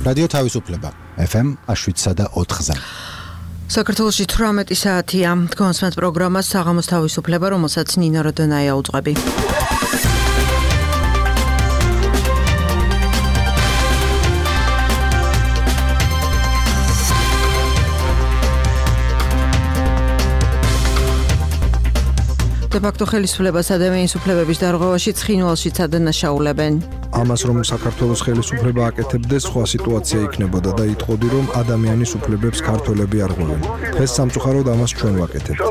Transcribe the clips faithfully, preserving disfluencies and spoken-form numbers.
რადიო თავისუფლება ეფ ემ შვიდსა და ოთხზე. საქართველოში თვრამეტი საათია. თქვენს პროგრამას საღამოს თავისუფლება, რომელსაც ნინო როდონაია უძღვები. დე-ფაქტო ხელისუფლებას ადამიანის უფლებების დარღვევაში ცხინვალში ადანაშაულებენ. ამას რომ საქართველოს ხელისუფლება აკეთებდეს, სხვა სიტუაცია იქნებოდა და იტყოდი რომ ადამიანის უფლებებს ქართველები არ ღვევენ. ეს სამწუხაროდ ამას ჩვენ ვაკეთებთ.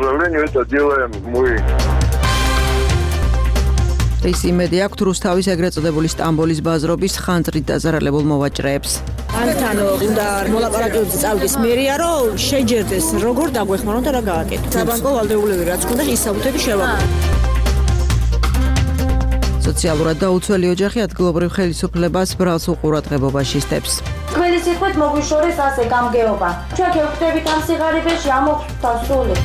ეს იმედი აქვთ რუსთავის ეგრეთ წოდებული სტამბოლის ბაზრობის ხანძრით დაზარალებულ მოვაჭრეებს. ანთანო უნდა მოლაპარაკებებზე წავიდეს მერია რომ შეჯერდეს როგორ დაგვეხმაროთ და რა გააკეთოთ. საბანკო ვალდებულები რაც ქონდა ის საბუთები შევაკეთოთ. სოციალურად დაუცველი ოჯახი ადგილობრივ ხელისუფლებას ბრალს უყურადღებობაში ისდებს. თქვენი სიტყვით მოგვიშორეს ასე გამგეობა. ჩვენ გევხვდებით ამ სიღარიბეში ამოქვთ დასრული.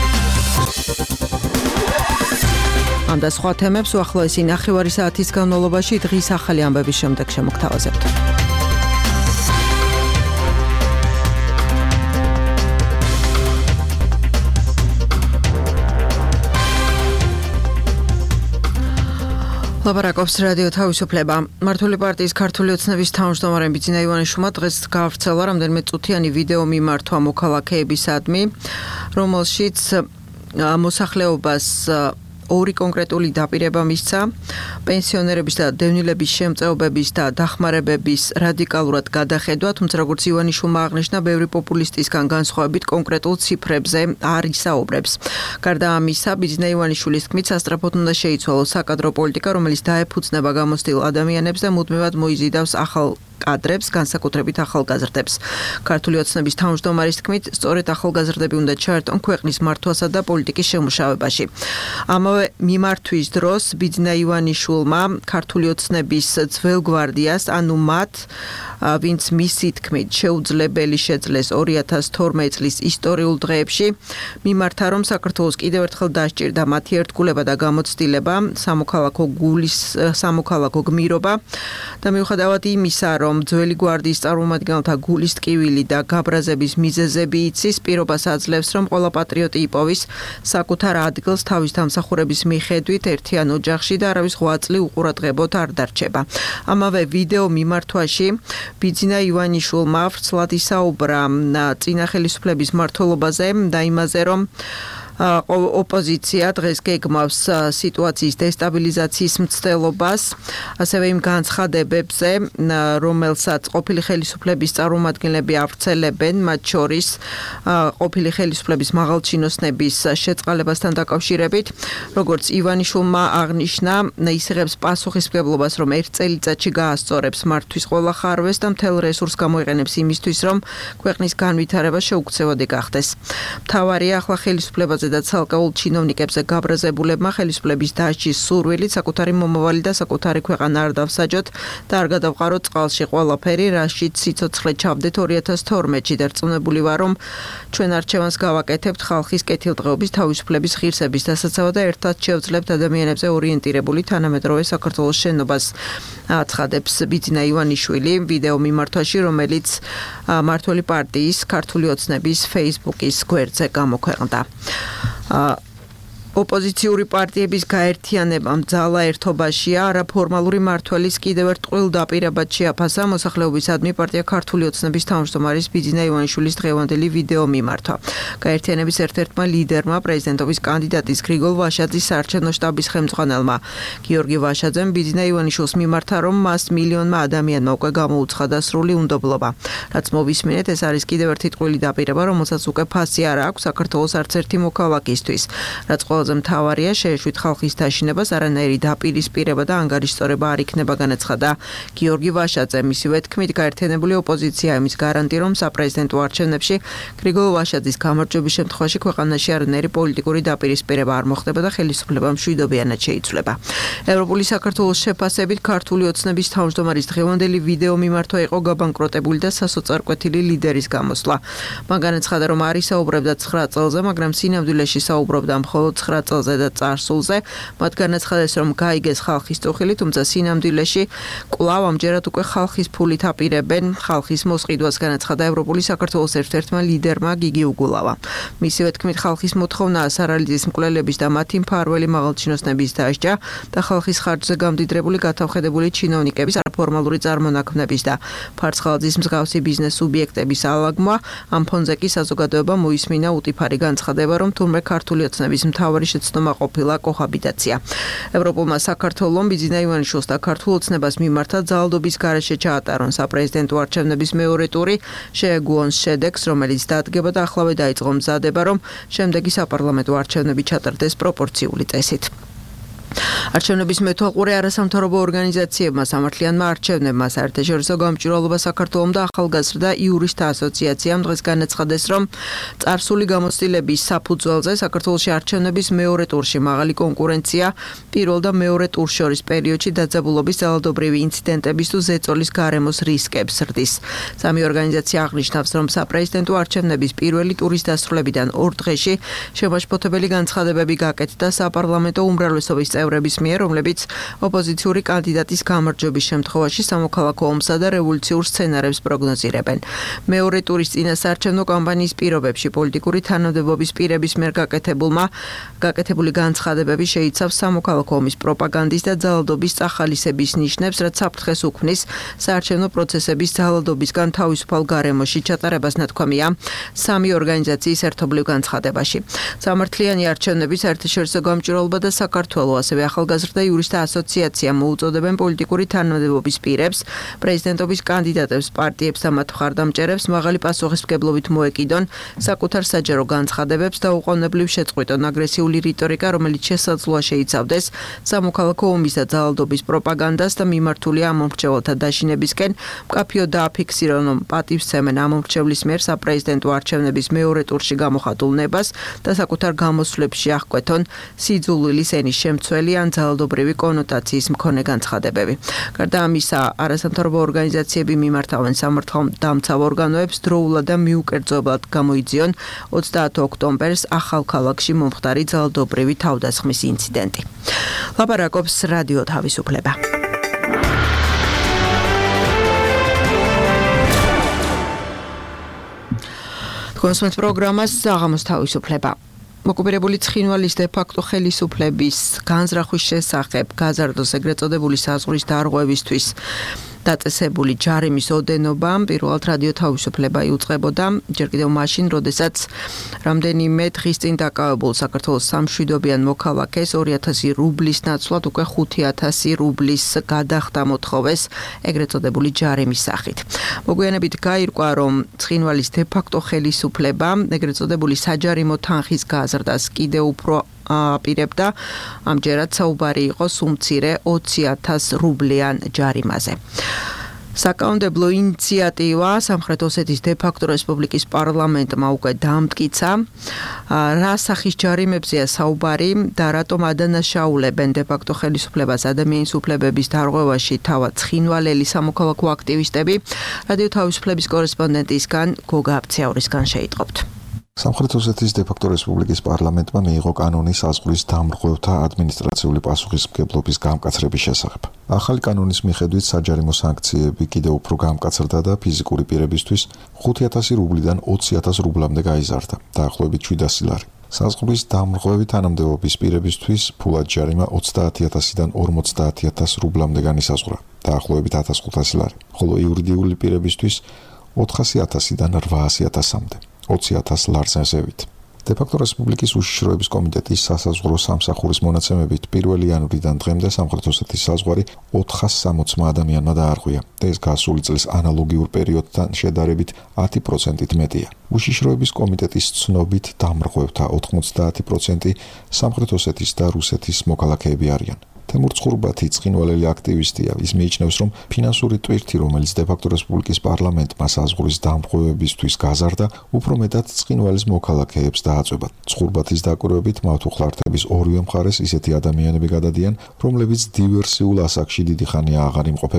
ამ და სხვა თემებს უახლოესი ნახევარი საათის განმავლობაში დღის ახალი ამბების შემდეგ შემოგთავაზებთ. ლაპარაკობს რადიო თავისუფლება. მართული პარტიის ქართული ოცნების თავმჯდომარე ბიძინა ივანიშვილმა დღეს გაავრცელა რამდენიმე წუთიანი ვიდეო მიმართვა მოქალაქეებისადმი, რომელშიც მოსახლეობას ორი კონკრეტული დაპირება მისცა პენსიონერების და დევნილების შემწეობების და დახმარებების რადიკალურად გადახედვა, თუმცა როგორც ივანიშვილმა აღნიშნა, ბევრი პოპულისტისგან განსხვავებით კონკრეტულ ციფრებზე არ ისაუბრებს. გარდა ამისა, ბიძინა ივანიშვილის თქმით, სასწრაფოდ უნდა შეიცვალოს საკადრო პოლიტიკა, რომელიც დაეფუძნება გამოცდილ ადამიანებს და მუდმივად მოიზიდავს ახალ კადრებს, განსაკუთრებით ახალგაზრდებს. ქართული ოცნების თავმჯდომარის თქმით, სწორედ ახალგაზრდები უნდა ჩაერთონ ქვეყნის მართვასა და პოლიტიკის შემუშავებაში. ამავე მიმართვის დროს ბიძინა ივანიშვილმა ქართული ოცნების ძველ გვარდიას, ანუ მათ, ვინც მისი თქმით შეუძლებელი შეძლეს ორი ათას თორმეტი წლის ისტორიულ დღეებში, მიმართა, რომ საქართველოს კიდევ ერთხელ დასჭირდა მათი ერთგულება და გამოცდილება, სამოქალაქო გულის სამოქალაქო გმირობა და მიუხედავად იმისა, რომ ძველი გვარდიის წარმომადგენელთა გულის ტკივილი და გაბრაზების მიზეზები იცის, პირობას აძლევს, რომ ყველა პატრიოტი იპოვის საკუთარ ადგილს თავის დამსახურების მიხედვით ერთიან ოჯახში და არავის ღვაწლი უყურადღებოდ არ დარჩება. ამავე ვიდეო მიმართვაში ბიძინა ივანიშვილმა ვრცლად ისაუბრა წინა ხელისუფლების მმართველობაზე და იმაზე, რომ ოპოზიცია დღეს გეგმავს სიტუაციის დესტაბილიზაციის მცდელობას, ასევე იმ განცხადებებზე, რომელსაც ყოფილი ხელისუფლების წარმომადგენლები ავრცელებენ, მათ შორის ყოფილი ხელისუფლების მაღალჩინოსნების შეწყალებასთან დაკავშირებით. როგორც ივანიშვილმა აღნიშნა, ის იღებს პასუხისმგებლობას, რომ ერთ წელიწადში გაასწორებს მართვის ყველა ხარვეს და მთელ რესურსს გამოიყენებს იმისთვის, რომ ქვეყნის განვითარება შეუქცევადი გახდეს. მთავარია ახლა ხელისუფლებაზე და ცალკეულ ჩინოვნიკებზე გაბრაზებულებმა ხელისუფლების დასჯის სურვილით საკუთარი მომავალი და საკუთარი ქვეყანა არ დავსაჯოთ და არ გადავყაროთ წყალში ყველაფერი, რაშიც სიცოცხლე ჩავდეთ ორი ათას თორმეტში და რწმუნებული ვარ, რომ ჩვენ არჩევანს გავაკეთებთ ხალხის კეთილდღეობის, თავისუფლების, ღირსების დასაცავად და ერთად შევძლებთ ადამიანებზე ორიენტირებული თანამედროვე საქართველოს შენობას, აცხადებს ბიძინა ივანიშვილი ვიდეო მიმართვაში, რომელიც მართული პარტიის ქართული ოცნების Facebook-ის გვერდზე გამოქვეყნდა. ოპოზიციური პარტიების გაერთიანებამ ძალა ერთობაშია არაფორმალური მმართველის კიდევ ერთ ტყუილ დაპირებად შეაფასა მოსახლეობისადმი პარტია ქართული ოცნების თავმჯდომარის ბიძინა ივანიშვილის დღევანდელი ვიდეო მიმართვა. გაერთიანების ერთ-ერთმა ლიდერმა, პრეზიდენტობის კანდიდატის გრიგოლ ვაშაძის საარჩევნო შტაბის ხელმძღვანელმა გიორგი ვაშაძემ ბიძინა ივანიშვილს მიმართა, რომ მას მილიონმა ადამიანმა უკვე გამოუცხადა სრული უნდობლობა. რაც მოვისმინეთ, ეს არის კიდევ ერთი ტყუილი დაპირება, რომელსაც უკვე ფასი არ აქვს საქართველოს არც ერთი მოქალაქისთვის. რაც ყველაზე მთავარია, შეეშვით ხალხის დაშინებას, არანაირი დაპირისპირება და ანგარიშწორება არ იქნება, განაცხადა გიორგი ვაშაძე. მისივე თქმით, გაერთიანებული ოპოზიცია იმის გარანტი, რომ საპრეზიდენტო არჩევნებში გრიგოლ ვაშაძის გამარჯვების შემთხვევაში ქვეყანაში არანაირი პოლიტიკური დაპირისპირება არ მოხდება და ხელისუფლება მშვიდობიანად შეიცვლება. ევროპული საქართველოს შეფასებით ქართული ოცნების თავმჯდომარის დღევანდელი ვიდეო მიმართვა იყო გაბანკროტებული და სასოწარკვეთილი ლიდერის გამოსვლა. მან განაცხადა, რომ არ ისაუბრებდა ცხრა წელზე, მაგრამ სინამდვილეში საუბრობდა მხოლოდ ცხრა ოცდაათასდაათასამოცდაათსამოცდაათწოთხ წელზე და წარსულზე. მათ განაცხადეს, რომ გაიგეს ხალხის წუხილი, თუმცა სინამდვილეში კვლავ ამჯერად უკვე ხალხის ფულით აპირებენ ხალხის მოსყიდვას, განაცხადა ევროპული საქართველოს ერთ-ერთმა ლიდერმა გიგი უგულავა. მისივე თქმით, ხალხის მოთხოვნაა სარალიძის მკვლელების და მათი მფარველი მაღალჩინოსნების დასჯა და ხალხის ხარჯზე გამდიდრებული გათავხედებული ჩინოვნიკების არაფორმალური წარმონაქმნების და ფარცხალაძის მსგავსი ბიზნეს სუბიექტების ალაგმა. ამ ფონზე კი საზოგადოება მოისმინა უტიფარი განცხადება, რომ თურმე ქართული ოცნების მთავარი შეცდომა ყოფილა კოჰაბიტაცია. ევროპულმა საქართველომ ბიძინა ივანიშვილს და ქართულ ოცნებას მიმართა ძალადობის გარეშე ჩაატარონ საპრეზიდენტო არჩევნების მეორე ტური, შეეგუონ შედეგს, რომელიც დადგება და ახლავე დაიწყო მზადება, რომ შემდეგი საპარლამენტო არჩევნები ჩატარდეს პროპორციული წესით. არჩევნების მეთვალყურე არასამთავრობო ორგანიზაციებმა სამართლიანმა არჩევნებმა საერთაშორისო გამჭვირვალობა საქართველოს და ახალგაზრდა იურისტთა ასოციაციამ დღეს განაცხადეს, რომ წარსული გამოცდილების საფუძველზე საქართველოში არჩევნების მეორე ტურში მაღალი კონკურენცია პირველ და მეორე ტურს შორის პერიოდში დაძაბულობის ძალადობრივი ინციდენტების თუ ზეწოლის გარემოს რისკებს ზრდის. სამი ორგანიზაცია აღნიშნავს, რომ საპრეზიდენტო არჩევნების პირველი ტურის დასრულებიდან ორ დღეში შემაშფოთებელი განცხადებები გაკეთდა საპარლამენტო უმრავლესობის წევრების მიერ, რომლებიც ოპოზიციური კანდიდატის გამარჯვების შემთხვევაში სამოქალაქო ომსა და რევოლუციურ სცენარებს პროგნოზირებენ. მეორე ტურის წინასაარჩევნო კამპანიის პირობებში პოლიტიკური თანამდებობის პირების მიერ გაკეთებულმა გაკეთებული განცხადებები შეიცავს სამოქალაქო ომის პროპაგანდის და ძალადობის წახალისების ნიშნებს, რაც საფრთხეს უქმნის საარჩევნო პროცესების ძალადობისგან თავისუფალ გარემოში ჩატარებას, ნათქვამია სამი ორგანიზაციის ერთობლივ განცხადებაში. სამართლიანი არჩევნები, საერთაშორისო გამჭვირვალობა და საქართველოს ასევე ახალგაზრდა იურისტთა ასოციაცია მოუწოდებენ პოლიტიკური თანამდებობის პირებს, პრეზიდენტობის კანდიდატებს, პარტიებს და მათ მხარდამჭერებს მაღალი პასუხისმგებლობით მოეკიდონ საკუთარ საჯარო განცხადებებს და უყოვნებლივ შეწყვიტონ აგრესიული რიტორიკა, რომელიც შესაძლოა შეიცავდეს სამოქალაქო ომის და ძალადობის პროპაგანდას და მიმართულია ამომრჩეველთა დაშინებისკენ. მკაფიოდ დააფიქსირონ, რომ პატივსცემენ ამომრჩევლის მიერ საპრეზიდენტო არჩევნების მეორე ტურში გამოხატულ ნებას და საკუთარ გამოსვლებში აღკვეთონ სიძულვილის ენის შემცველი ან ძალადობრივი კონოტაციის მქონე განცხადებები. გარდა ამისა, არასამთავრობო ორგანიზაციები მიმართავენ სამართალდამცავ ორგანოებს დროულად და მიუკერძოებლად გამოიძიონ ოცდაათი ოქტომბერს ახალქალაქში მომხდარი ძალადობრივი თავდასხმის ინციდენტი. ლაპარაკობს რადიო თავისუფლება. კონსულტ პროგრამას საღამოს თავისუფლება. მოკუპირებული ცხინვალის დე-ფაქტო ხელისუფლების განზრახვის შესახებ გაზარდოს ეგრეთ წოდებული საზღვრის დარღვევისთვის დაწესებული ჯარიმის ოდენობა პირველად რადიო თავისუფლება იუწყებოდა ჯერ კიდევ მაშინ, როდესაც რამდენიმე დღის წინ დაკავებულ საქართველოს სამშვიდობიან მოქალაქეს ორი ათასი რუბლის ნაცვლად უკვე ხუთი ათასი რუბლის გადახდა მოთხოვეს ეგრეთ წოდებული ჯარიმის სახით. მოგვიანებით გაირკვა, რომ ცხინვალის დე-ფაქტო ხელისუფლება ეგრეთ წოდებული საჯარიმო თანხის გაზრდას კიდევ უფრო აპირებდა, ამჯერად საუბარი იყო სუმცირე ოცი ათას რუბლიან ჯარიმაზე. საკანონმდებლო ინიციატივა სამხრეთ ოსეთის დე-ფაქტო რესპუბლიკის პარლამენტმა უკვე დაამტკიცა, რა სახის ჯარიმებზეა საუბარი და რატომ ადანაშაულებენ დე-ფაქტო ხელისუფლებას ადამიანის უფლებების დარღვევაში თავად ცხინვალელი სამოქალაქო აქტივისტები. რადიო თავისუფლების კორესპონდენტისგან გოგა აფციაურისგან შეიტყობთ. სამხრეთ ოსეთის დე-ფაქტო რესპუბლიკის პარლამენტმა მიიღო კანონი საზღვრის დამრღვევთა ადმინისტრაციული პასუხისმგებლობის გამკაცრების შესახებ. ახალი კანონის მიხედვით საჯარიმო სანქციები კიდევ უფრო გამკაცრდა და ფიზიკური პირებისთვის ხუთი ათასი რუბლიდან ოცი ათას რუბლამდე გაიზარდა, დაახლოებით შვიდასი ლარი. საზღვრის დამრღვევი თანამდებობის პირებისთვის ფულად ჯარიმა ოცდაათი ათასიდან ორმოცდაათი ათას რუბლამდე განისაზღვრა, დაახლოებით ათას ხუთასი ლარი, ხოლო იურიდიული პირებისთვის ოთხასი ათასიდან რვაასი ათასამდე. ოცი ათას ლარზე ზევით. დე-ფაქტო რესპუბლიკის უშიშროების კომიტეტის სასაზღვრო სამსახურის მონაცემებით პირველი იანვრიდან დღემდე სამხრეთ ოსეთის საზღვარი ოთხას სამოცმა ადამიანმა დაარღვია და ეს გასული წლის ანალოგიურ პერიოდთან შედარებით ათი პროცენტით მეტია. უშიშროების კომიტეტის ცნობით დამრღვევთა ოთხმოცდაათი პროცენტი სამხრეთ ოსეთის და რუსეთის მოქალაქეები არიან. თემურ ცხურბათი ცხინვალელი აქტივისტია. ის მიიჩნევს, რომ ფინანსური ტვირთი, რომელიც დე-ფაქტო რესპუბლიკის პარლამენტმა საზღვრის დამრღვევებისთვის გაზარდა, უფრო მეტად ცხინვალის მოქალაქეებს დააწვება. ცხურბათის დაკვირვებით მათ უხლართების ორივე მხარეს ისეთი ადამიანები გადადიან, რომლებიც დივერსიულ ასაკში დიდი ხანია აღარ იმყოფებიან.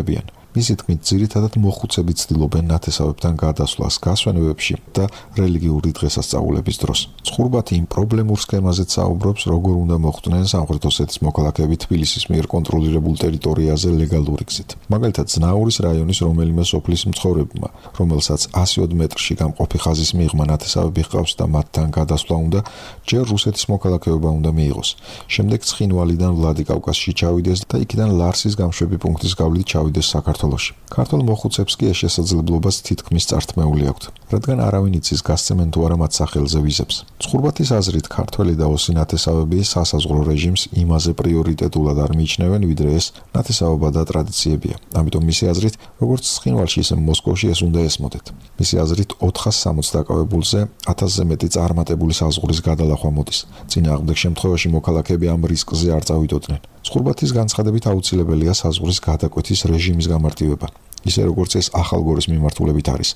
მისი თქმით, ძირითადად მოხუცები ცდილობენ ნათესავებთან გადასვლას გასვენებებში და რელიგიური დღესასწაულების დროს. ცხრუბათი იმ პრობლემურ სქემაზეც საუბრობს, როგორ უნდა მოხვდნენ სამხრეთ ოსეთის მოქალაქეები თბილისის მიერ კონტროლირებულ ტერიტორიაზე ლეგალური გზით. მაგალითად, ზნაურის რაიონის რომელიმე სოფლის მცხოვრებმა, რომელსაც ასი მეტრში გამყოფი ხაზის მიღმა ნათესავები ჰყავს და მათთან გადასვლა უნდა, ჯერ რუსეთის მოქალაქეობა უნდა მიიღოს. შემდეგ ცხინვალიდან ვლადიკავკაზში ჩავიდეს და იქიდან ლარსის გამშვები პუნქტის გავლით ჩავიდეს საქართველოში. ქართულ მოხუცებს კი ეს შესაძლებლობას თითქმის წართმეული აქვთ, რადგან არავინ იცის გასცემენ თუ არა მათ სახელზე ვიზებს. ცხრუბათის აზრით, ქართველი და ოსი ნათესავები სასაზღვრო რეჟიმს იმაზე პრიორიტეტულად არ მიიჩნევენ, ვიდრე ეს ნათესაობა და ტრადიციებია. ამიტომ მისი აზრით, როგორც ცხინვალში, ისე მოსკოვში ეს უნდა ესმოდეთ. მისი აზრით, ოთხას სამოცი დაკავებულზე ათასზე მეტი წარმატებული საზღვრის გადალახვა მოდის. წინააღმდეგ შემთხვევაში მოქალაქეები ამ რისკზე არ წავიდოდნენ. ცხრუბათის განცხადებით აუცილებელია საზღვრის გადაკვეთის რეჟიმის გამარტივება, ისე როგორც ეს ახალგორის მიმართულებით არის.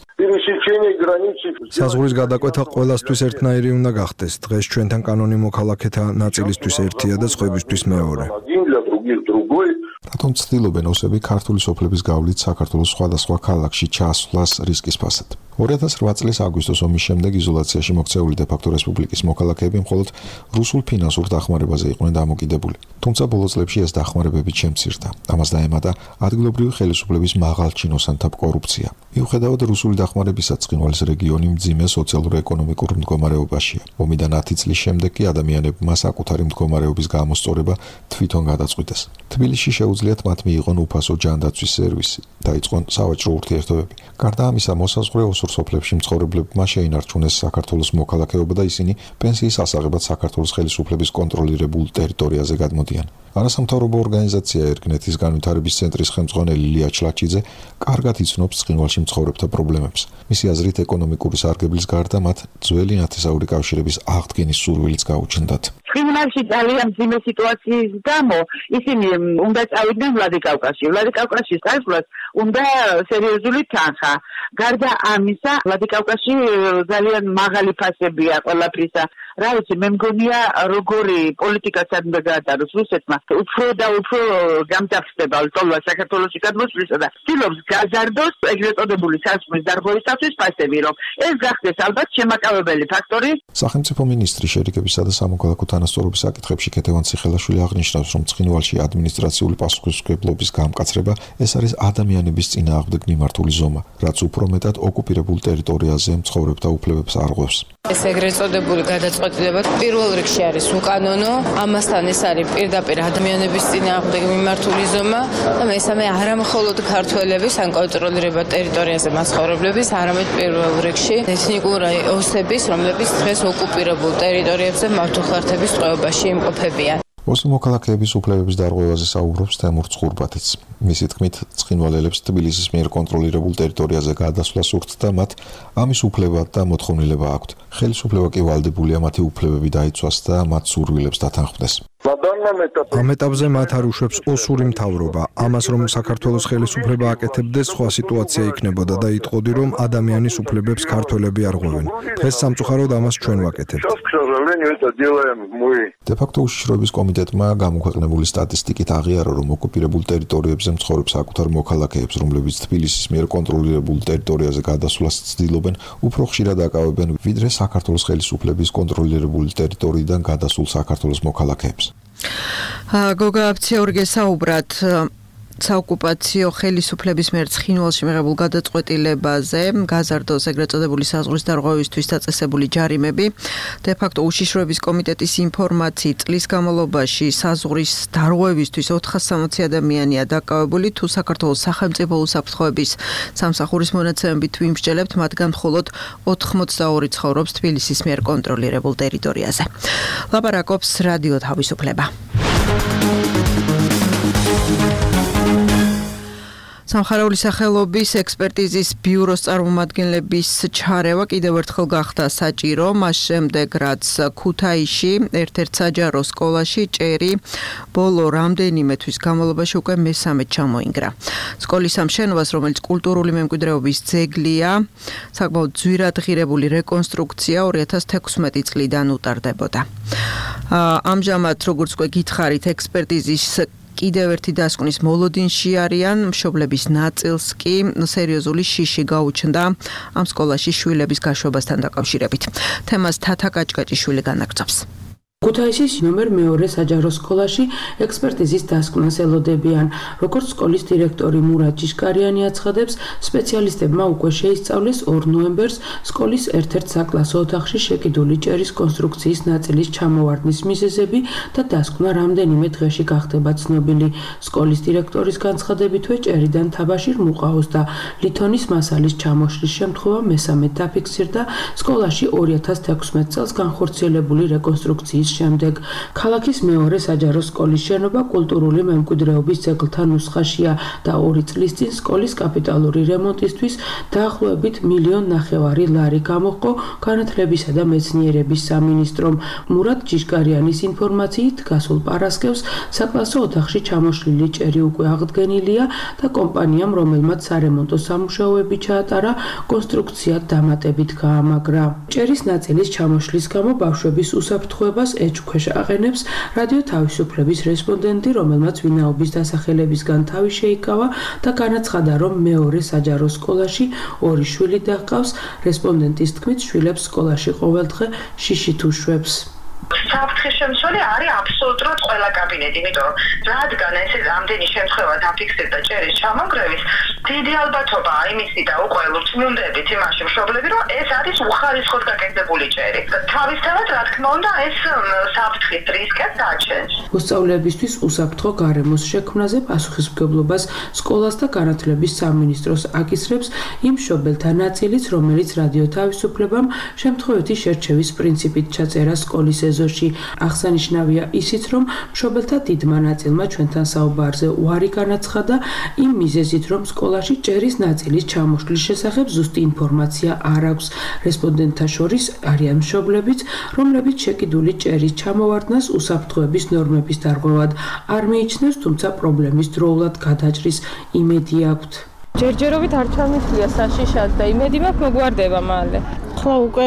საზღვრის გადაკვეთა ყველასთვის ერთნაირი უნდა გახდეს. დღეს ჩვენთან კანონი მოქალაქეთა ნაწილისთვის ერთია და სხვებისთვის მეორე. რატომ ცდილობენ ოსები ქართული სოფლების გავლით საქართველოს სხვადასხვა ქალაქში ჩასვლას რისკის ფასად? ორი ათას რვა წლის აგვისტოს ომის შემდეგ იზოლაციაში მოქცეული დე-ფაქტო რესპუბლიკის მოქალაქეები მხოლოდ რუსულ ფინანსურ დახმარებაზე იყვნენ დამოკიდებული. თუმცა ბოლო წლებში ეს დახმარებები შემცირდა. ამას დაემატა ადგილობრივი ხელისუფლების მაღალჩინოსანთა კორუფცია. მიუხედავად რუსული დახმარებისა, ცხინვალის რეგიონი მძიმე სოციალურ-ეკონომიკურ მდგომარეობაშია. ომიდან ათი წლის შემდეგ კი ადამიანებმა საკუთარი მდგომარეობის გამოსწორება თვითონ გადაწყვიტეს. თბილისში შეუძლიათ მათ მიიღონ უფასო ჯანდაცვის სერვისი, დაიწყონ სავაჭრო ურთიერთობები. გარდა ამისა, მოსაზღვრე ოსურ სოფლებში მცხოვრებლებმა შეინარჩუნეს საქართველოს მოქალაქეობა და ისინი პენსიის ასაღებად საქართველოს ხელისუფლების კონტროლირებულ ტერიტორიაზე გადმოდიან. არასამთავრობო ორგანიზაცია ერგნეთის განვითარების ცენტრის ხელმძღვანელი ლია ჩლაჩიძე კარგად იცნობს ცხინვალში მცხოვრებთა პრობლემებს. მისი აზრით, ეკონომიკური სარგებლის გარდა მათ ძველი ნათესაური კავშირების აღდგენის სურვილიც გაუჩნდათ. ცხინვალში ძალიან მძიმე სიტუაციის გამო ისინი უნდა წავიდნენ ვლადიკავკაზში. ვლადიკავკაზში წასვლას უნდა სერიოზული თანხა. გარდა ამისა, ვლადიკავკაზში ძალიან მაღალი ფასებია ყველაფრისა. რა ვიცი, მე მგონია როგორი პოლიტიკაც უნდა გაატაროს რუსეთმა, უფრო და უფრო გამძაფრდება ლტოლვა საქართველოში გადმოსვლისა და ცდილობს გაზარდოს ეგრეთ წოდებული საზღვრის დარღვევისათვის ფასები, რომ ეს გახდეს ალბათ შემაკავებელი ფაქტორი. სახელმწიფო მინისტრი შერიგებისა და სამოქალაქო თანასწორობის საკითხებში ქეთევან ციხელაშვილი აღნიშნავს, რომ ცხინვალში ადმინისტრაციული პასუხისმგებლობის გამკაცრება ეს არის ადამიანების წინააღმდეგ მიმართული ზომა, რაც უფრო მეტად ოკუპირებულ ტერიტორიაზე მცხოვრებთა უფლებებს არღვევს. ეს ეგრეთ წოდებული გადაწყვეტილება პირველ რიგში არის უკანონო, ამასთან ეს არის პირდაპირ ადამიანების წინააღმდეგ მიმართული ზომა და მესამე არამხოლოდ ქართველების ან კონტროლირებულ ტერიტორიაზე მაცხოვრებლების, არამედ პირველ რიგში ეთნიკური ოსების, რომლებიც დღეს ოკუპირებულ ტერიტორიებზე მართლმხლართების ტყვეობაში იმყოფებიან. ოსი მოქალაქეების უფლებების დარღვევაზე საუბრობს თემურ ცხრუბათიც. მისი თქმით, ცხინვალელებს თბილისის მიერ კონტროლირებულ ტერიტორიაზე გადასვლა სურთ და მათ ამის უფლება და მოთხოვნილება აქვთ. ხელისუფლება კი ვალდებულია მათი უფლებები დაიცვას და მათ სურვილებს დათანხმდეს. ამ ეტაპზე მათ არ უშვებს ოსური მთავრობა. ამას რომ საქართველოს ხელისუფლება აკეთებდეს, სხვა სიტუაცია იქნებოდა და იტყოდი, რომ ადამიანის უფლებებს ქართველები არღვევენ. დღეს სამწუხაროდ ამას ჩვენ ვაკეთებთ. დე-ფაქტო უშიშროების კომიტეტმა გამოქვეყნებული სტატისტიკით აღიარა, რომ ოკუპირებულ ტერიტორიებზე მცხოვრებ საკუთარ მოქალაქეებს, რომლებიც თბილისის მიერ კონტროლირებულ ტერიტორიაზე გადასვლას ცდილობენ, უფრო ხშირად აკავებენ, ვიდრე საქართველოს ხელისუფლების კონტროლირებული ტერიტორიიდან გადასულ საქართველოს მოქალაქეებს. გოგა აფციაურგე საუბრად საოკუპაციო ხელისუფლების მიერ ცხინვალში მიღებულ გადაწყვეტილებაზე, გაზარდოს ეგრეთ წოდებული საზღვრის დარღვევისთვის დაწესებული ჯარიმები. დე-ფაქტო უშიშროების კომიტეტის ინფორმაციით, წლის განმავლობაში საზღვრის დარღვევისთვის ოთხას სამოცი ადამიანია დაკავებული, თუ საქართველოს სახელმწიფო უსაფრთხოების სამსახურის მონაცემებით ვიმსჯელებთ, მათგან მხოლოდ ოთხმოცდაორი ცხოვრობს თბილისის მიერ კონტროლირებულ ტერიტორიაზე. ლაპარაკობს რადიო თავისუფლება. სამხარეული სახელობის ექსპერტიზის ბიუროს წარმომადგენლების ჩარევა კიდევ ერთხელ გახდა საჭირო, მას შემდეგ რაც ქუთაისში ერთ-ერთ საჯარო სკოლაში ჭერი ბოლო რამდენიმე თვის განმავლობაში უკვე მესამედ ჩამოინგრა. სკოლის ამ შენობას, რომელიც კულტურული მემკვიდრეობის ძეგლია, საკმაოდ ძვირად ღირებული რეკონსტრუქცია ორი ათას თექვსმეტი წლიდან უტარდებოდა. ამჟამად, როგორც უკვე გითხარით, ექსპერტიზის კიდევ ერთი დასკვნის მოლოდინში არიან, მშობლების ნაწილს კი სერიოზული შიში გაუჩნდა ამ სკოლაში შვილების გაშვებასთან დაკავშირებით. თემას თათა კაჭკაჭიშვილი განაგრძობს. ქუთაისის ნომერ მეორე საჯარო სკოლაში ექსპერტიზის დასკვნას ელოდებიან. როგორც სკოლის დირექტორი მურად ჯიშკარიანი აცხადებს, სპეციალისტებმა უკვე შეისწავლეს ორ ნოემბერს სკოლის ერთ-ერთ საკლასო ოთახში შეკიდული ჭერის კონსტრუქციის ნაწილის ჩამოვარდნის მიზეზები და დასკვნა რამდენიმე დღეში გახდება ცნობილი. სკოლის დირექტორის განცხადებითვე ჭერიდან თაბაშირ მუყაოს და ლითონის მასალის ჩამოშლის შემთხვევა მესამედ დაფიქსირდა სკოლაში ორი ათას თექვსმეტ წელს განხორციელებული რეკონსტრუქციის შემდეგ. ქალაქის მეორე საჯარო სკოლის შენობა კულტურული მემკვიდრეობის ძეგლთა ნუსხაშია და ორი წლის წინ სკოლის კაპიტალური რემონტისთვის დაახლოებით მილიონ ნახევარი ლარი გამოჰყო განათლებისა და მეცნიერების სამინისტრომ. მურად ჯიშკარიანის ინფორმაციით გასულ პარასკევს საკლასო ოთახში ჩამოშლილი ჭერი უკვე აღდგენილია და კომპანიამ, რომელმაც სარემონტო სამუშაოები ჩაატარა, კონსტრუქცია დამატებით გაამაგრა. ჭერის ნაწილის ჩამოშლის გამო ბავშვების უსაფრთხოებას ეჭქვეშ აყენებს რადიო თავისუფლების რესპონდენტი, რომელმაც ვინაობის დასახელებისგან თავი შეიკავა და განაცხადა, რომ მეორე საჯარო სკოლაში ორი შვილი დაჰყავს. რესპონდენტის თქმით, შვილებს სკოლაში ყოველდღე შიში თუ შვებს. საფრთხის შემცველი არის აბსოლუტურად ყველა კაბინეტი, იმიტომ რომ რადგან ეს ამდენი შემთხვევა დაფიქსირდა ჭერის ჩამონგრევის, დიდი ალბათობა იმისი და უკვე ვწმუნდებით იმაში მშობლები, რომ ეს არის უხარისხოდ გაკეთებული ჭერი. თავისთავად, რა თქმა უნდა, ეს საფრთხის რისკებს აჩენს. მოსწავლეებისთვის უსაფრთხო გარემოს შექმნაზე პასუხისმგებლობას სკოლას და განათლების სამინისტროს აკისრებს იმ მშობელთა ნაწილიც, რომელიც რადიო თავისუფლებამ შემთხვევითი შერჩევის პრინციპით ჩაწერა სკოლის ეზოში. აღსანიშნავია ისიც, რომ მშობელთა დიდმა ნაწილმა ჩვენთან საუბარზე უარი განაცხადა იმ მიზეზით, რომ სკოლაში ჭერის ნაწილის ჩამოშლის შესახებ ზუსტი ინფორმაცია არ აქვს. რესპონდენტთა შორის არიან მშობლებიც, რომლებიც შეკიდული ჭერის ჩამოვარდნას უსაფრთხოების ნორმების დარღვევად არ მიიჩნევს, თუმცა პრობლემის დროულად გადაჭრის იმედი აქვთ. ჯერჯერობით არ ჩამისვლია საშიშად და იმედი მაქვს მოგვარდება მალე. ხო, უკვე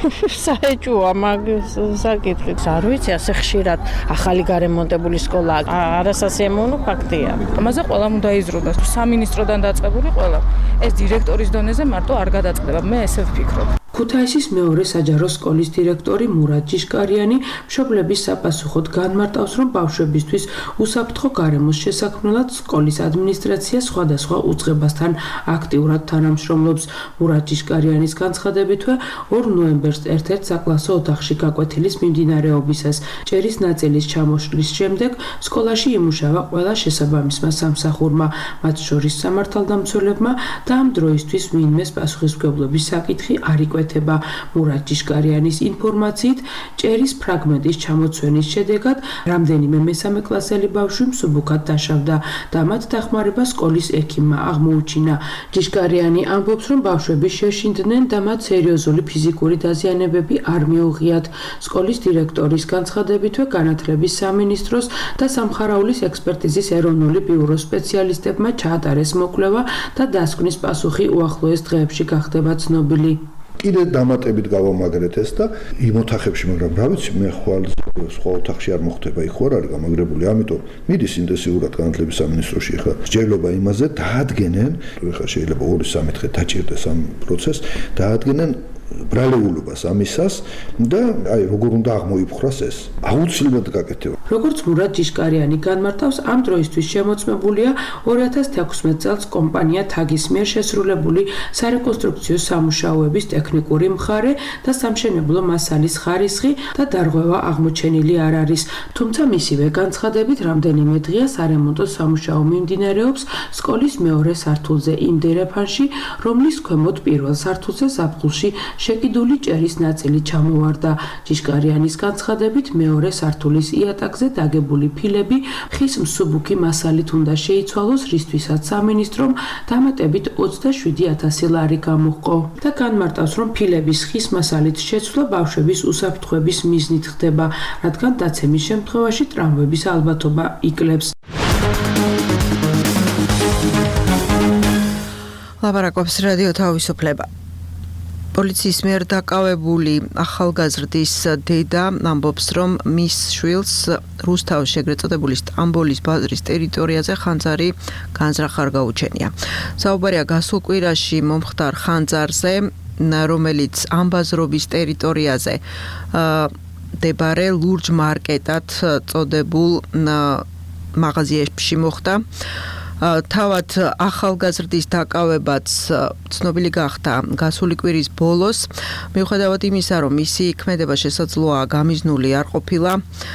საეჭვოა მაგ საკითხიც. არ ვიცი, ასე ხშირად ახალი გარემონტებული სკოლა არასასიამოვნო ფაქტია. ამაზე ყველამ უნდა იზრუნოს. სამინისტროდან დაწყებული ყველა. ეს დირექტორის დონეზე მარტო არ გადაწყდება. მე ესე ვფიქრობ. ქუთაისის მეორე საჯარო სკოლის დირექტორი მურად ჯიშკარიანი მშობლების საპასუხოდ განმარტავს, რომ ბავშვებისთვის უსაფრთხო გარემოს შესაქმნელად სკოლის ადმინისტრაცია სხვადასხვა უწყებასთან აქტიურად თანამშრომლობს. მურად ჯიშკარიანის განცხადებითვე ორ ნოემბერს ერთ-ერთ საკლასო ოთახში გაკვეთილის მიმდინარეობისას ჭერის ნაწილის ჩამოშლის შემდეგ სკოლაში იმუშავა ყველა შესაბამისმა სამსახურმა, მათ შორის სამართალდამცველებმა და ამ დროისთვის ვინმეს პასუხისმგებლობის საკითხი არ იკვეთება. მურად ჯიშკარიანის ინფორმაციით, ჭერის ფრაგმენტის ჩამოცვენის შედეგად რამდენიმე მესამე კლასელი ბავშვი მსუბუქად დაშავდა და მათ დახმარება სკოლის ექიმმა აღმოუჩინა. ჯიშკარიანი ამბობს, რომ ბავშვები შეშინდნენ და მათ სერიოზული ფიზიკური დაზიანებები არ მიუღიათ. სკოლის დირექტორის განცხადებითვე განათლების სამინისტროს და სამხარაულის ექსპერტიზის ეროვნული ბიუროს სპეციალისტებმა ჩაატარეს მოკვლევა და დასკვნის პასუხი უახლოეს დღეებში გახდება ცნობილი. კიდე დამატებით გავამაგრეთ ეს და იმ ოთახებში, მაგრამ რა ვიცი, მე ხვალ სხვა ოთახში არ მოხდება, იქ არ არის გამაგრებული, ამიტომ მიდის ინტენსიურად განათლების სამინისტროში ხა სჯერლობა იმაზე დაადგენენ, ხა შეიძლება ორი სამი დღე დაჭირდეს ამ პროცესს, დაადგენენ ბრალეულობას ამისას და აი როგორ უნდა აღმოიფხვრას ეს აუცილებლად გაკეთება. როგორც მურად ჯიშკარიანი განმარტავს, ამ დროისთვის შემოწმებულია ორი ათას თექვსმეტ წელს კომპანია თაგის მიერ შესრულებული სარეკონსტრუქციო სამუშაოების ტექნიკური მხარე და სამშენებლო მასალის ხარისხი და დარღვევა აღმოჩენილი არ არის. თუმცა მისივე განცხადებით, რამდენიმე დღეა სარემონტო სამუშაო მიმდინარეობს სკოლის მეორე სართულზე იმ დერეფანში, რომლის ქვემოთ პირველ სართულზე ზაფხულში შეკიდული ჭერის ნაწილი ჩამოვარდა. ჯიშკარიანის განცხადებით, მეორე სართულის იატაკზე დაგებული ფილები ხის მსუბუქი მასალით უნდა შეიცვალოს, რისთვისაც სამინისტრომ დამატებით ოცდაშვიდი ათასი ლარი გამოჰყო და განმარტავს, რომ ფილების ხის მასალით შეცვლა ბავშვების უსაფრთხოების მიზნით ხდება, რადგან დაცემის შემთხვევაში ტრავმების ალბათობა იკლებს. ლაპარაკობს რადიო თავისუფლება. პოლიციის მიერ დაკავებული ახალგაზრდის დედა ამბობს, რომ მის შვილს რუსთავში ეგრეთ წოდებული სტამბოლის ბაზრის ტერიტორიაზე ხანძარი განზრახ არ გაუჩენია. საუბარია გასულ კვირაში მომხდარ ხანძარზე, რომელიც ამბაზრობის ტერიტორიაზე მდებარე ლურჯ მარკეტად წოდებულ მაღაზიაში მოხდა. თავად ახალგაზრდის დაკავებაც ცნობილი გახდა გასული კვირის ბოლოს, მიუხედავად იმისა, რომ მისი ქმედება შესაძლოა გამიზნული არ ყოფილა,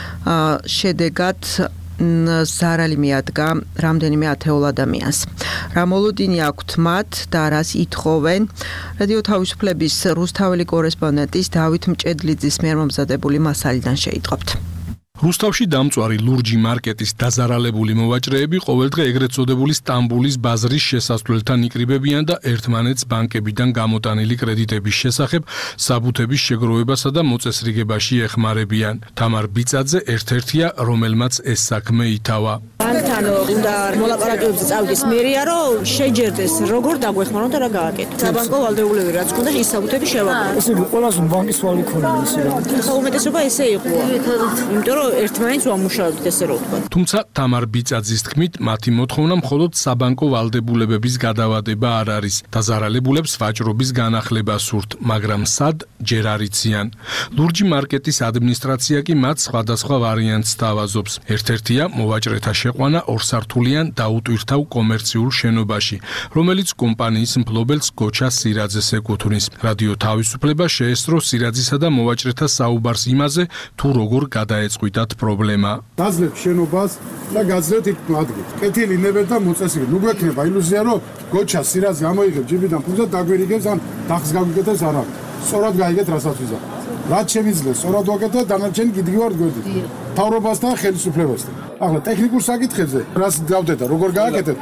შედეგად ზარალი მიადგა რამდენიმე ათეულ ადამიანს. რა მოლოდინი აქვთ მათ და რას ითხოვენ, რადიო თავისუფლების რუსთაველი კორესპონდენტის დავით მჭედლიძის მიერ მომზადებული მასალიდან შეიტყობთ. რუსთავში დამწვარი ლურჯი მარკეტის დაზარალებული მოვაჭრეები ყოველდღე ეგრეთ წოდებული სტამბოლის ბაზრის შესასვლელთან იკრიბებიან და ერთმანეთს ბანკებიდან გამოტანილი კრედიტების შესახებ საბუთების შეგროვებასა და მოწესრიგებაში ეხმარებიან. თამარ ბიწაძე ერთ-ერთია, რომელმაც ეს საქმე ითავა. ბანკთან უნდა მოლაპარაკებებზე წავიდეს მერია, რომ შეჯერდეს როგორ დაგვეხმარო და რა გააკეთო. საბანკო ვალდებულები რაც ქონდა ის საბუთები შევაკეთე. ესე იგი ყველას ბანკის ვალი ქონდა ისე რა. ხო უმეტესობა ესე იყო. იმიტომ რომ ერთმანეთს ვამუშავებთ ესე რომ ვთქვა. თუმცა თამარ ბიწაძის თქმით, მათი მოთხოვნა მხოლოდ საბანკო ვალდებულებების გადავადება არ არის. დაზარალებულებს ვაჭრობის განახლება სურთ, მაგრამ სად ჯერ არ იციან. ლურჯი მარკეტის ადმინისტრაცია კი მათ სხვადასხვა ვარიანტს თავაზობს. ერთ-ერთია მოვაჭრეთა შეყვანა ორსართულიან დაუტვირთავ კომერციულ შენობაში, რომელიც კომპანიის მფლობელს გოჩა სირაძეს ეკუთვნის. რადიო თავისუფლება შეესწრო სირაძისა და მოვაჭრეთა საუბარს იმაზე, თუ როგორ გადაეწყვიტა პრობლემა. დაძლევთ შენობას და გაძლევთ იქ ადგილს. კეთილი ნებერთ და მოწესრიგეთ. ნუ გვექნება ილუზია, რომ გოჩა სირაძე ამოიღებს ჯიბიდან ფულს და დაგვირიგებს ან დახს გავიკეთებს არა. სწორად გაიგეთ რასაც ვიზამ. რაც შემიძლია, სწორად ვაკეთოთ, დანარჩენი კიდევ ვარ გვერდით. მთავრობასთან, ხელისუფლებასთან. ახლა ტექნიკურ საკითხებზე რას გავდეთ და როგორ გააკეთეთ?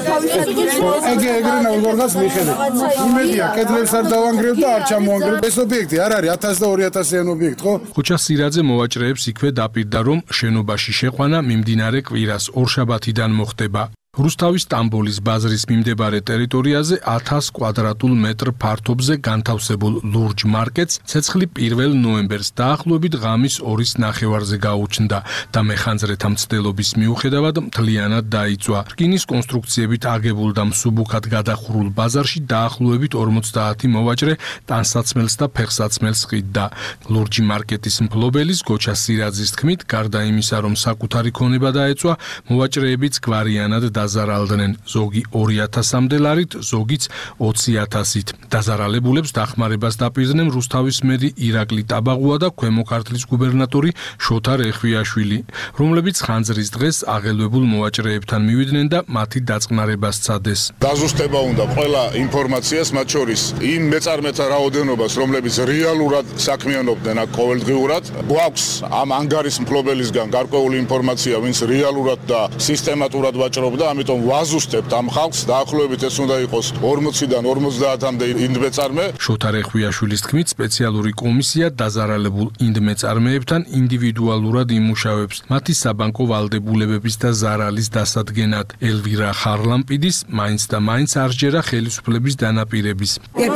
ეგე ეგრენა როგორღაც მიხედეთ. იმედია, კედლებს არ დავანგრევთ და არ ჩამოანგრევთ. ეს ობიექტი არ არის ათასი და ორი ათასიან ობიექტი, ხო? გოჩა სირაძე მოვაჭრეებს იქვე დაპირდა, რომ შენობაში შეყვანა მიმდინარე კვირას ორშაბათიდან მოხდება. რუსთავის სტამბოლის ბაზრის მიმდებარე ტერიტორიაზე ათას კვადრატულ მეტრ ფართობზე განთავსებულ ლურჯ მარკეტს ცეცხლი პირველ ნოემბერს დაახლოებით ღამის ორის ნახევარზე გაუჩნდა და მეხანძრეთა მცდელობის მიუხედავად მთლიანად დაიწვა. რკინის კონსტრუქციებით აგებულ და მსუბუქად გადახურულ ბაზარში დაახლოებით ორმოცდაათი მოვაჭრე ტანსაცმელს და ფეხსაცმელს ყიდდა. ლურჯი მარკეტის მფლობელის გოჩა სირაძის თქმით, გარდა იმისა, რომ საკუთარი ქონება დაეწვა, მოვაჭრეებიც გვარიანად დაზარალდნენ, ზოგი ორი ათასამდე ლარით, ზოგიც ოცი ათასით. დაზარალებულებს დახმარებას დაპირდნენ რუსთავის მერი ირაკლი ტაბაღუა და ქვემო ქართლის გუბერნატორი შოთა რეხვიაშვილი, რომლებიც ხანძრის დღეს აღელვებულ მოვაჭრეებთან მივიდნენ და მათი დაწყნარებას სცადეს. დაზუსტება უნდა ყველა ინფორმაციას, მათ შორის იმ მეწარმეთა რაოდენობას, რომლებიც რეალურად საქმიანობდნენ აქ ყოველდღიურად. გვაქვს ამ ანგარის მფლობელისგან გარკვეული ინფორმაცია, ვინც რეალურად და სისტემატურად ვაჭრობდა, ამიტომ ვაზუსტებთ ამ ხალხს, დაახლოებით ეს უნდა იყოს ორმოციდან ორმოცდაათამდე ინდმეწარმე. შოთა რეხვიაშვილის თქმით, სპეციალური კომისია დაზარალებულ ინდმეწარმეებთან ინდივიდუალურად იმუშავებს მათი საბანკო ვალდებულებების და ზარალის დასადგენად. ელვირა ხარლამპიდის მაინც და მაინც არ სჯერა ხელისუფლების დანაპირების.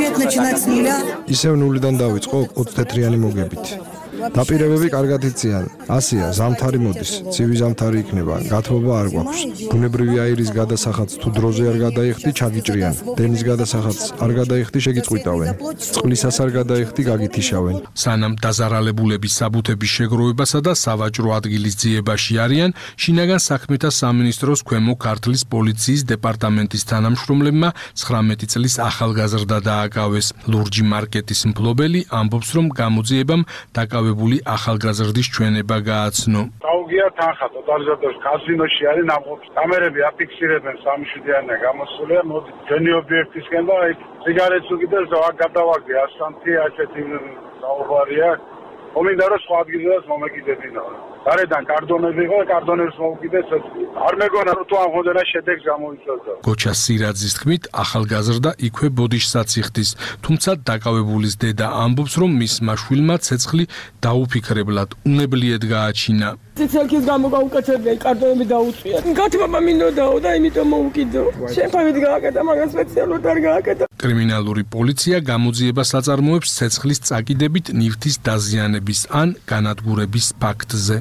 ისევ ნულიდან დავიწყო ოცდათეთრიანი მოგებით. დაპირებები კარგად იციან. ასია, ზამთარი მოდის, ცივი ზამთარი იქნება, გათბობა არ გვაქვს. ბუნებრივი აირის გადასახადს თუ დროზე არ გადაიხდი, ჩაგიჭრიან. დენის გადასახადს არ გადაიხდი, შეგიწყვიტავენ. წყლისას არ გადაიხდი, გაგითიშავენ. სანამ დაზარალებულების საბუთების შეგროვებასა და სავაჭრო ადგილის ძიებაში არიან, შინაგან საქმეთა სამინისტროს ქვემო ქართლის პოლიციის დეპარტამენტის თანამშრომლებმა ცხრამეტი წლის ახალგაზრდა დააკავეს. ლურჯი მარკეტის მფლობელი ამბობს, რომ გამოძიებამ დაკავებული ახალგაზრდის ჩვენება გააცნო. გაუგია თანხა ტოტალიზატორს კაზინოში არის ნამყოფი. კამერები აფიქსირებენ სამშვიდიანი გამოსულია, მოდი ჩვენი ობიექტისკენ და აი სიგარეტს უკიდეს და აქ გადავაგდე ასანთი ასეთი საუბარია. ომინდა რომ სხვა ადგილას მომეკიდებინა. გარედან კარდონები იყო, კარდონებს მოუკიდეს. არ მეგონა რომ თუ ამ ხოდენა შედეგს გამოიწვევდა. გოჩა სირაძის თქმით, ახალგაზრდა იქვე ბოდიშსაც იხდის, თუმცა დაკავებულის დედა ამბობს, რომ მისმა შვილმა ცეცხლი დაუფიქრებლად უნებლიეთ გააჩინა. ცეცხლის გამო გაუკეთებია, კარდონები დაუწვია. გათბობა მინდოდაო და იმიტომ მოუკიდო. შემფავით გააკეთა, მაგრამ სპეციალურად არ გააკეთა. კრიმინალური პოლიცია გამოძიებას აწარმოებს ცეცხლის წაკიდებით ნივთის დაზიანების ან განადგურების ფაქტზე.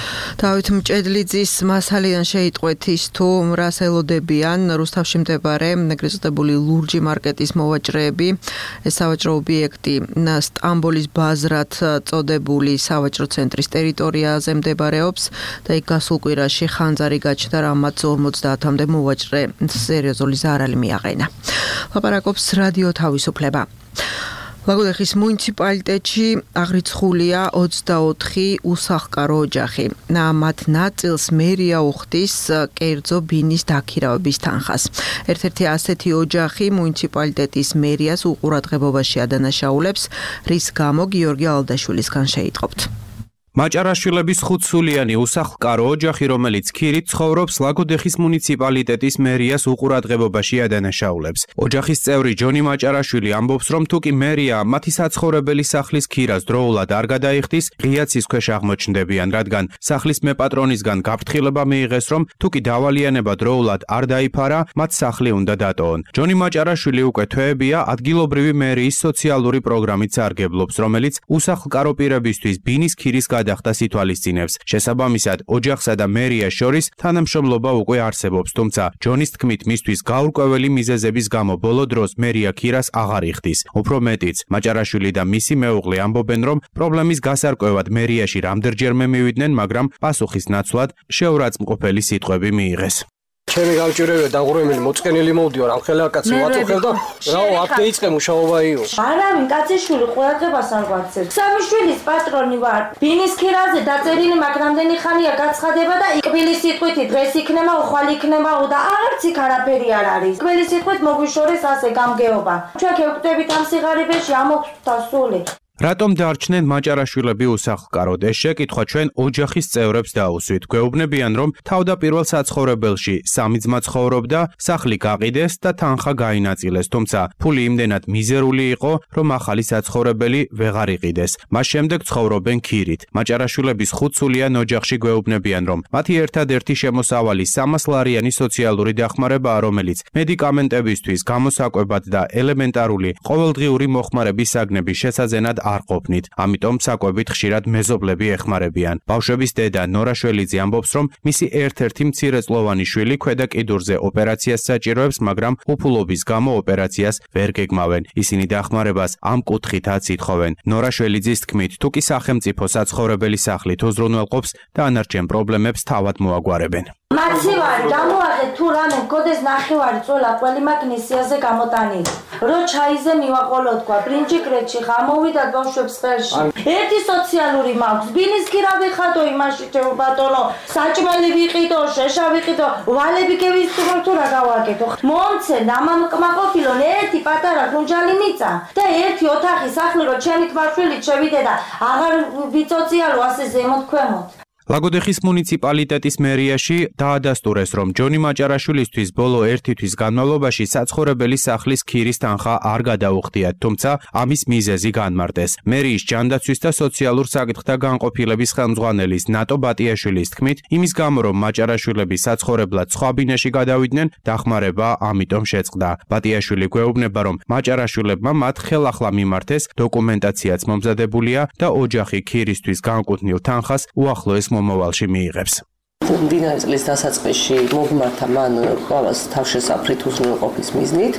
დავით მჭედლიძის მასალიდან შეიტყვეთ ის თუ რას ელოდებიან რუსთავში მდებარე ეგრეთ წოდებული ლურჯი მარკეტის მოვაჭრეები. ეს სავაჭრო ობიექტი სტამბოლის ბაზრად წოდებული სავაჭრო ცენტრის ტერიტორიაზე მდებარეობს და იქ გასულ კვირაში ხანძარი გაჩნდა, რამაც ორმოცდაათამდე მოვაჭრე სერიოზული ზარალი მიაყენა. ლაპარაკობს რადიო თავისუფლება. ლაგოდეხის მუნიციპალიტეტში აღრიცხულია ოცდაოთხი უსახლკარო ოჯახი. მათ ნაწილს მერია უხდის კერძო ბინის დაქირავების თანხას. ერთ-ერთი ასეთი ოჯახი მუნიციპალიტეტის მერიას უყურადღებობაში ადანაშაულებს, რის გამო გიორგი ალდაშვილისგან შეიტყობთ. მაჭარაშვილების ხუთსულიანი უსახლკარო ოჯახი, რომელიც ქირით ცხოვრობს, ლაგოდეხის მუნიციპალიტეტის მერიას უყურადღებობაში ადანაშაულებს. ოჯახის წევრი ჯონი მაჭარაშვილი ამბობს, რომ თუკი მერია მათი საცხოვრებელი სახლის ქირას დროულად არ გადაიხდის, ღიაცის ქვეშ აღმოჩნდებიან, რადგან სახლის მეპატრონისგან გაფრთხილება მიიღეს, რომ თუკი დავალიანება დროულად არ დაიფარა, მათ სახლი უნდა დატოვონ. ჯონი მაჭარაშვილი უკვე თვეებია ადგილობრივი მერიის სოციალური პროგრამით სარგებლობს, რომელიც უსახლკარო პირებისთვის ბინის ქირის გადახდას ითვალისწინებს. შესაბამისად, ოჯახსა და მერიას შორის თანამშრომლობა უკვე არსებობს, თუმცა ჯონის თქმით, მისთვის გაურკვეველი მიზეზების გამო ბოლო დროს მერია ქირას აღარ იხდის. უფრო მეტიც, მაჭარაშვილი და მისი მეუღლე ამბობენ, რომ პრობლემის გასარკვევად მერიაში რამდენჯერმე მივიდნენ, მაგრამ პასუხის ნაცვლად შეურაცხმყოფელი სიტყვები მიიღეს. ჩემი გავჭირებია დაღურემელი მოწყენილი მოვდიო რამ ხელა კაცი ვაწუხებ და რაო აფთე იწყე მუშაობა იო. არავინ კაციშვილი ყურადღებას არ გვაქცევს. სამი შვილის პატრონი ვარ. ბინის ქირაზე დაწერილი მაგრამ ხანია გაცხადება და იკვილი სიტყვით დღეს იქნება, უხვალ იქნება და არც იქ არაფერი არ არის. იკვილი სიტყვით მოგვიშორეს ასე გამგეობა. ჩვენ გევკვდებით ამ სიღარიბეში ამოგვთ სული. რატომ დარჩნენ მაჭარაშვილები უსახლკაროდ? ეს შეკითხვა ჩვენ ოჯახის წევრებს დაუსვით. გვეუბნებიან, რომ თავდაპირველ საცხოვრებელში სამი ძმა ცხოვრობდა, სახლი გაყიდეს და თანხა გაინაწილეს, თუმცა ფული იმდენად მიზერული იყო, რომ ახალი საცხოვრებელი ვეღარ იყიდეს. მას შემდეგ ცხოვრობენ ქირით. მაჭარაშვილების ხუთსულიან ოჯახში გვეუბნებიან, რომ მათი ერთადერთი შემოსავალი სამას ლარიანი სოციალური დახმარებაა, რომელიც მედიკამენტებისთვის, გამოსაკვებად და ელემენტარული ყოველდღიური მოხმარების საგნების შესაძენად არ ყოფნით, ამიტომ საკვებით ხშირად მეზობლები ეხმარებიან. ბავშვების დედა ნორა შველიძე ამბობს, რომ მისი ერთ-ერთი მცირეწლოვანი შვილი ქვედა კიდურზე ოპერაციას საჭიროებს, მაგრამ უფულობის გამო ოპერაციას ვერ გეგმავენ. ისინი დახმარებას ამ კუთხითაც ითხოვენ. ნორა შველიძის თქმით, თუკი სახელმწიფო საცხოვრებელი სახლით უზრუნველყოფს, დანარჩენ პრობლემებს თავად მოაგვარებენ. მაცივარი გამოაღეთ თუ რამე გოდეს ნახევარი წოლა ყველი მაგნესიაზე გამოტანილი. რო ჩაიზე მივაყოლო თქვა ბრინჯი კრეჩი გამოვიდათ ბავშვებს ხელში. ერთი სოციალური მაქვს ბინის ქირა ვიხადო იმაში ჩემო ბატონო საჭმელი ვიყიდო შეშა ვიყიდო ვალები გევისტუმო თუ რა გავაკეთო. მომცენ ამამკმა ყოფილონ ერთი პატარა გუნჯალი მიწა და ერთი ოთახი სახლი რო ჩემი თვალშვილი შევიდე და აღარ ვიწოციალო ასე ზემოთ ქვემოთ. ლაგოდეხის მუნიციპალიტეტის მერიაში დაადასტურეს, რომ ჯონი მაჭარაშვილისთვის ბოლო ერთი თვის განმავლობაში საცხოვრებელი სახლის ქირის თანხა არ გადაუხდიათ, თუმცა ამის მიზეზი განმარტეს. მერიის ჯანდაცვის და სოციალურ საკითხთა განყოფილების ხელმძღვანელის ნატო ბატიაშვილის თქმით, იმის გამო, რომ მაჭარაშვილები საცხოვრებლად სხვა ბინაში გადავიდნენ, დახმარება ამიტომ შეწყდა. ბატიაშვილი გვეუბნება, რომ მაჭარაშვილებმა მათ ხელახლა მიმართეს, დოკუმენტაციაც მომზადებულია და ოჯახი ქირისთვის განკუთვნილ თანხას უახლოეს მომავალში მიიღებს. მდინარე წლის დასაწყისში მოგმართა მან ყველას თავშესაფრით უზრუნველყოფის მიზნით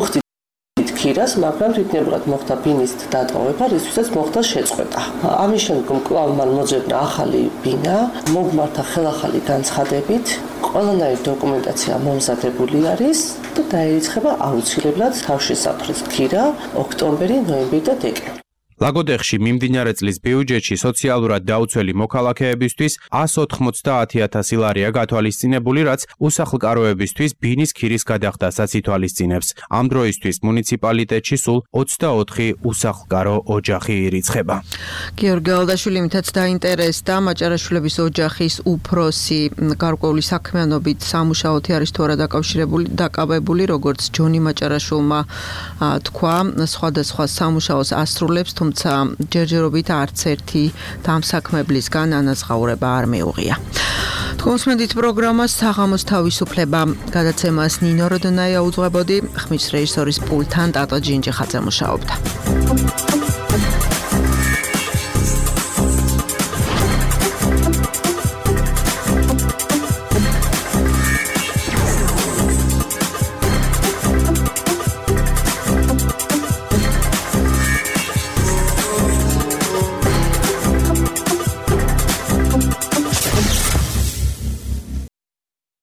უხდით ქირას, მაგრამ თვითნებურად მოხდა ბინის დატოვება, რისთვისაც მოხდა შეწყვეტა. ამის შემდგომ კვლავ მან მოძებნა ახალი ბინა, მოგმართა ხელახალი განცხადებით, ყველანაირი დოკუმენტაცია მომზადებული არის და დაერიცხება აუცილებლად თავშესაფრის ქირა ოქტომბერი, ნოემბერი და დეკემბერი. ლაგოდეხში მიმდინარე წლის ბიუჯეტში სოციალურად დაუცველი მოქალაქეებისთვის ას ოთხმოცდაათი ათასი ლარია გათვალისწინებული, რაც უსახლკაროებისთვის ბინის ქირის გადახდასაც ითვალისწინებს. ამ დროისთვის მუნიციპალიტეტში სულ ოცდაოთხი უსახლკარო ოჯახი ირიცხება. გიორგი ალდაშვილი მითაც დაინტერესდა მაჭარაშვილების ოჯახის უფროსი გარკვეული საქმიანობით სამუშაოთი არის თუ არა დაკავშირებული დაკავებული, როგორც ჯონი მაჭარაშვილმა თქვა, სხვადასხვა სამუშაოს ასრულებს, თუმცა ჯერჯერობით არც ერთი დამსაქმებლისგან ანაზღაურება არ მიუღია. კონსმენდით პროგრამა საღამოს თავისუფლება გადაცემას ნინო როდონაია უძღვებოდი, ხმის რეჟისორის პულთან ტატო ჯინჯი ხაძე მუშაობდა.